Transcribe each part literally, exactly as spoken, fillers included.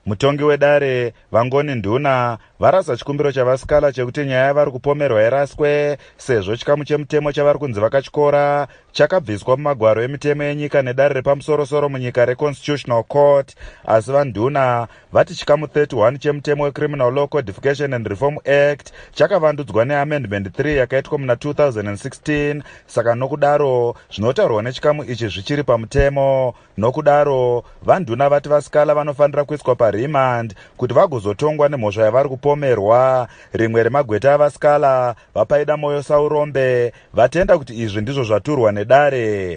Mutongi wedare Vangoni Nduna varasa chikumbiro chavasikala chekuti nyaya yavari kupomerwa iraswe sezvo chikamu chemutemo chavari kunzi vakachikora chakabviswa mumagwaro emitemo yenyika nedare repamusoro-soro munyika reConstitutional Court. Asi vaNduna vati chikamu thirty-one chemutemo weCriminal Law Codification and Reform Act chakavandudzwa neamendment three yakaitwa muna two thousand sixteen. Saka nokudaro zvinotaurwa nechikamu ichi zvichiri pamutemo. Nokudaro vaNduna vati vasikala vanofanira kuiswa paremand kuti vagozotongwa nemhosva yavari kupomerwa. Rimwe remagweta avasikala vapaida moyo Saurombe vatenda kuti izvi ndizvo zvaturwa nedare.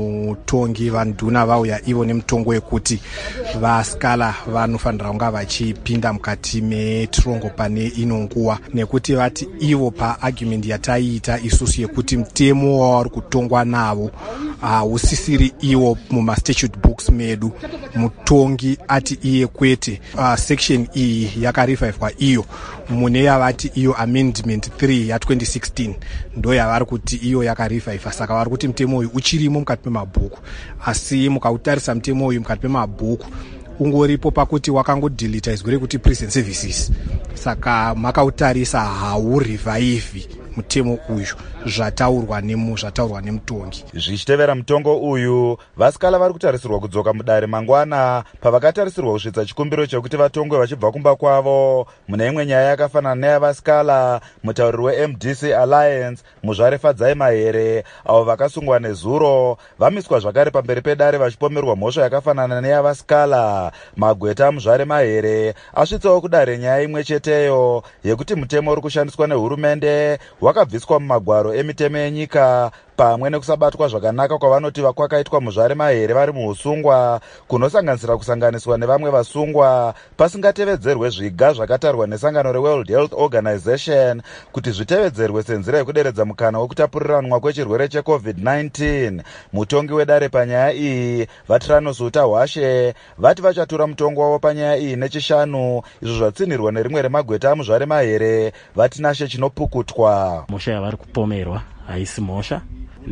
Mutongi vaNduna vauya ivo nemutongo wekuti vasikala vanofanira kunga vachipinda mukati metirongo pane ino nguva, nekuti vati ivo paargument yataiita isusu yekuti mutemo wavari kutongwa navo hausisiri uh, iwo mumastatute books medu. Mutongi ati iye kwete uh, section iyi yakarevivwa iyo mune yavati iyo amendment three ya twenty sixteen ndo yavari kuti iyo yakareviva. Saka vari kuti mutemo uyu uchirimo mukati memabhuku, asi mukautarisa mutemo uyu mukati memabhuku ungoripo pakuti wakangodilita izwi rekuti prison services. Saka makautarisa haurivaivi mutemo uyu zvataurwa nemu zvataurwa nemutongi. Zvichitevera mutongo uyu vasikala vari kutarisirwa kudzoka mudare mangwana pavakatarisirwa kusvitsa chikumbiro chekuti vatongwe vachibva kumba kwavo. Mune imwe nyaya yakafanana neyavasikala, mutauriri weM D C Alliance Muzvare Fadzai Mahere avo vakasungwa nezuro vamiswa zvakare pamberi pedare vachipomerwa mhosva yakafanana neyavasikala. Magweta Muzvare Mahere asvitsawo kudare nyaya imwe cheteyo yekuti mutemo uri kushandiswa nehurumende wakabviswa mumagwaro emitemo yenyika pamwe nekusabatwa zvakanaka kwavanoti kwakaitwa Muzvare Mahere vari muusungwa, kunosanganisira kusanganiswa nevamwe vasungwa pasingatevedzerwe zviga zvakatarwa nesangano reWorld Health Organization kuti zvitevedzerwe senzira yekuderedza mukana wekutapuriranwa kwechirwere checovid nineteen. Mutongi wedare panyaya iyi Vatranos Utahwashe vati vachatura mutongo wavo panyaya iyi nechishanu, izvo zvatsinirwa nerimwe remagweta aMuzvare Mahere vati nashe chinopukutwa. Mhosva yavari kupomerwa haisi mhosva,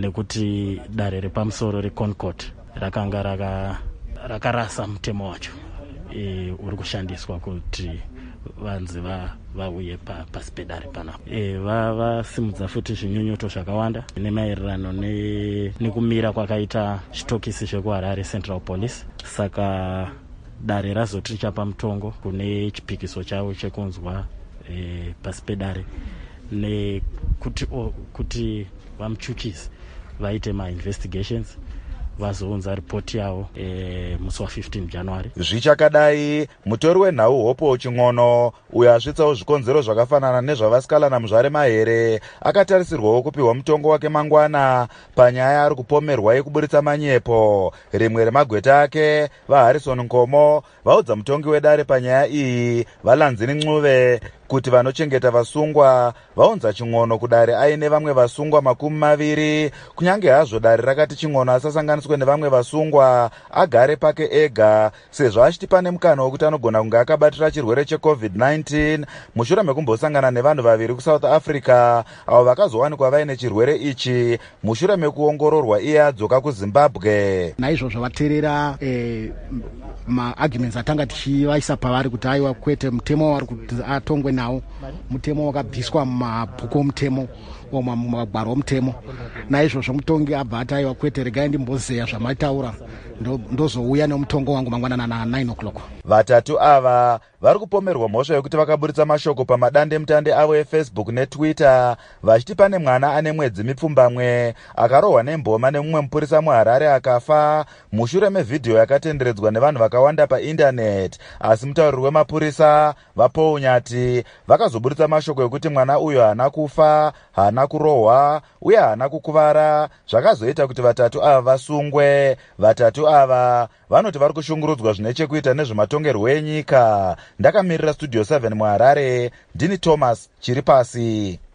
nekuti dare repamusoro reConcord rakanga raka rakarasa mutemo wacho e, uri kushandiswa kuti vanzi vauye pa, pasi pedare panapa. E, vasimudza futi zvinyunyoto zvakawanda nemaererano ne, nekumira kwakaita chitokisi chekuHarare Central Police. Saka dare razoti richapa mutongo kune chipikiso chavo chekunzwa e, pasi pedare nekuti kuti vamuchuchisi vaite ma-investigations vazounza ripoti yavo e, musi wa fifteen January. Zvichakadai mutori wenhau Hopo Ching'ono uyo asvitsawo zvikonzero zvakafanana nezvavasikala naMuzvare Mahere akatarisirwawo kupiwa mutongo wake mangwana panyaya ari kupomerwa yekuburitsa manyepo. Rimwe remagweta ake vaHarrison Nkomo vaudza mutongi wedare panyaya iyi Valanzini Nc'uve kuti vanochengeta vasungwa vaunza Ching'ono kudare aine vamwe vasungwa makumi maviri, kunyange hazvo dare rakati Ching'ono asasanganiswe nevamwe vasungwa agare pake ega, sezvo achiti pane mukana wekuti anogona kunge akabatira chirwere checovid nineteen mushure mekumbosangana nevanhu vaviri kuSouth Africa avo vakazowanikwa vaine chirwere ichi mushure mekuongororwa iye adzoka kuZimbabwe. Naizvozvo vateerera eh, maarguments atanga tichivaisa pavari kuti aiwa kwete mutemo vari kuti atongwe nawo mutemo wakabviswa mumabhuku omutemo mumagwaro omutemo. Naizvozvo mutongi abva ati aiwa kwete regai ndimbozeya zvamaitaura ndozouya nemutongo wangu mangwanana na nine o'clock. Vatatu ava vari kupomerwa mhosva yekuti vakaburitsa mashoko pamadande mutande avo eFacebook neTwitter vachiti pane mwana ane mwedzi mipfumbamwe akarohwa nemboma nemumwe mupurisa muHarare akafa mushure mevhidhiyo yakatenderedzwa nevanhu vakawanda paindaneti. Asi mutauriri wemapurisa vaPaul Nyati vakazoburitsa mashoko yekuti mwana uyo haana kufa, haana kurohwa uye haana kukuvara, zvakazoita kuti vatatu ava vasungwe. Vatatu ava vanoti vari kushungurudzwa zvine chekuita nezvematongerwo enyika. Ndakamirira Studio seven muHarare, ndini Thomas Chiripasi.